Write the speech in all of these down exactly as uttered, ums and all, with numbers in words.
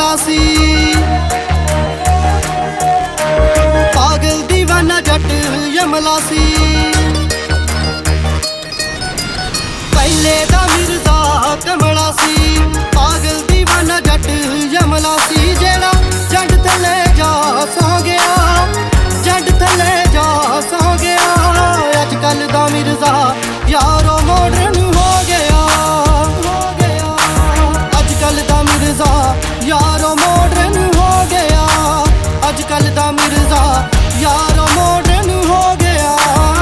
जमला सी। पागल दीवाना जट जमला सी। पहले दा मिर्जा कमला सी। पागल दीवाना जट जमला सी। जेड़ा जंड थले जा सो गया, जंड थले जा सो गया। अजकल दा मिर्जा यारो मॉडर्न हो गया, हो गया। अजकल दा मिर्जा यारो मॉडर्न हो गया। अजकल दा मिर्जा यारो मॉडर्न हो गया।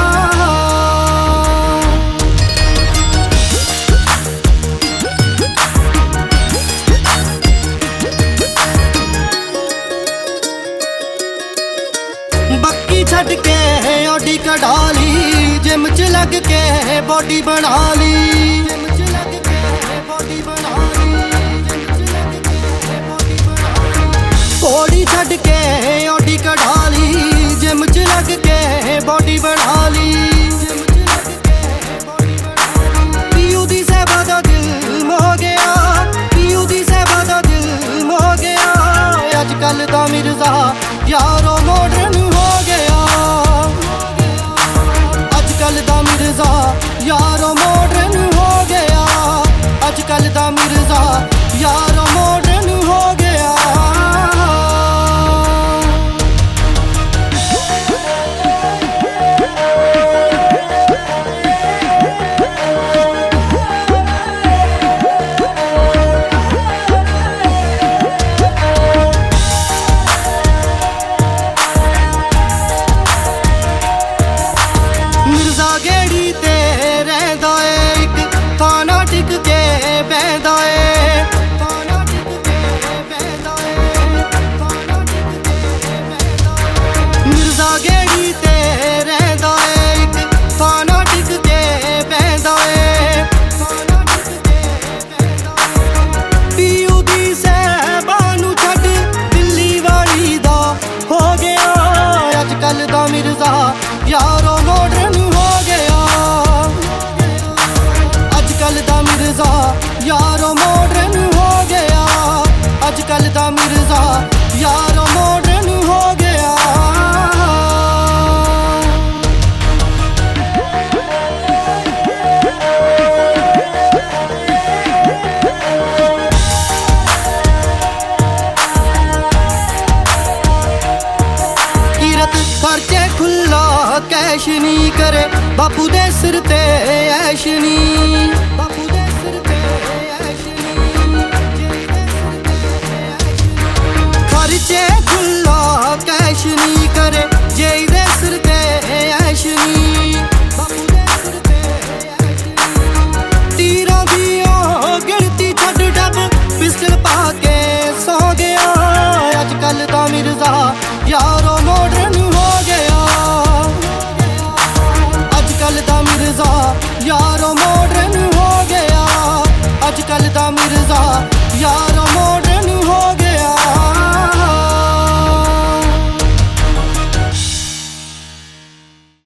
बक्की छड़ के ओडी कढ़ा ली, जिम च लग के बॉडी बना ली। जिम च लग के बॉडी बना ली, जिम च लग के बॉडी बना ली। कोड़ी छड़ के ओडी कढ़ा ली, जिम च लग के बॉडी बना ली। जिम च लग के बॉडी बना ली। पीयू दी सेवा दा दिल मोह गया, पीयू दी सेवा दा दिल मोह गया। अजकल दा मिर्जा यारो मॉडर्न हो गया। अजकल दा मिर्जा यारो मॉडर्न हो गया। अजकल दा मिर्जा यारो मॉडर्न हो गया। मिर्जा गेड़ी ते रहंदा ए, इक थाना टिक के बहंदा ए। थाना टिक के बहंदा ए, थाना टिक के बहंदा ए। मिर्जा गेड़ी ते रहंदा ए, इक थाना टिक के बहंदा ए। थाना टिक के बहंदा ए। पीयू दी सहबा नू छड्ड दिल्ली वाली दा हो गया। अजकल दा मिर्जा यारो मॉडर्न हो गया। अजकल दा मिर्जा यारो मॉडर्न हो गया। अजकल दा मिर्जा यारो मॉडर्न हो गया। कीरत खर्चे खुला कैश नी करे, बापू दे सिर ते ऐश नी। बापू दे सिर ते ऐश नी, जेई दे सिर ते ऐश नी। खर्चे